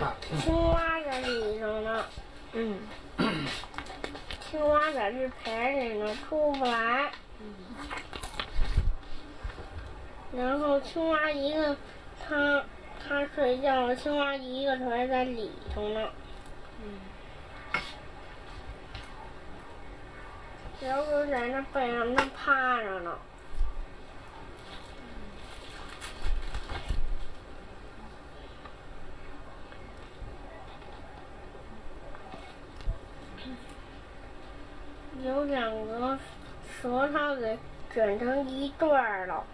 青蛙在里头呢。青蛙在这盆里呢，出不来。然后青蛙一个，它睡觉了，青蛙一个腿在里头呢。小狗在那背上那趴着呢。有两个舌头给卷成一段了。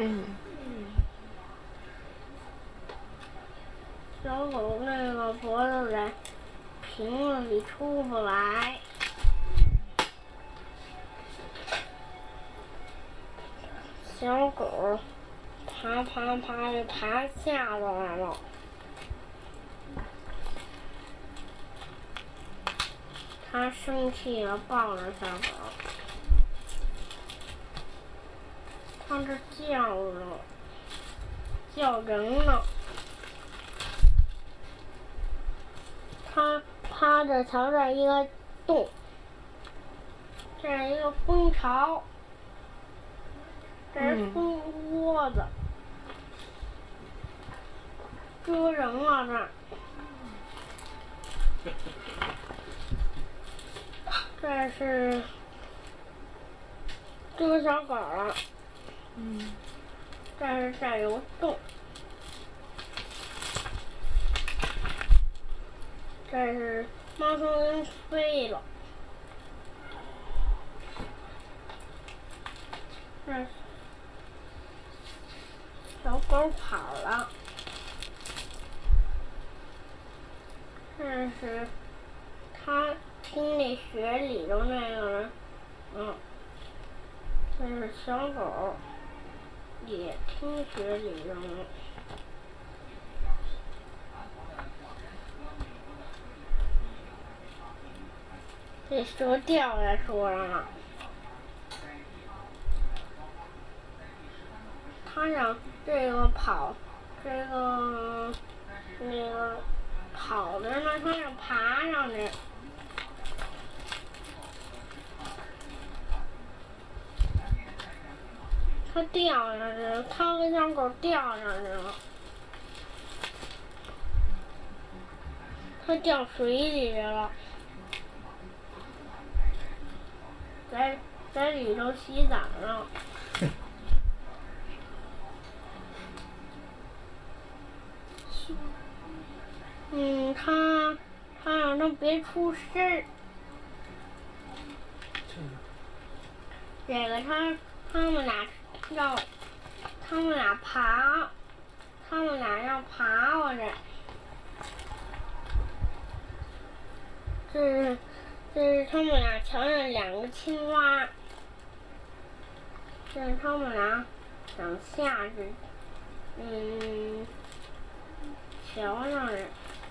小狗那个脖子在瓶子里出不来。小狗爬就爬下来了。它生气了，抱着小狗。它这叫了，叫人呢。它趴着瞧着一个洞，这是一个蜂巢，这是蜂窝子，蛰人了这儿。这是蛰小狗了。这有洞。这是猫头鹰飞了。这小狗跑了。这是它听那雪里头那个人，这是小狗也听雪里头了。这蛇掉在树上了。它想这个跑，那个跑着呢，它想爬上去。它掉下去了，它跟小狗掉下去了。它掉水里去了。在里头洗澡呢。他让他别出声。这个他们俩要爬过去。这是他们俩瞧见两个青蛙。这是他们俩想下去，瞧上去。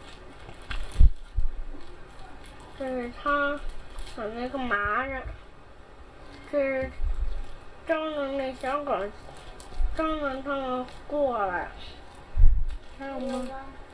这是他想那干嘛着？这是张着那小狗，张着他们过来。还有吗？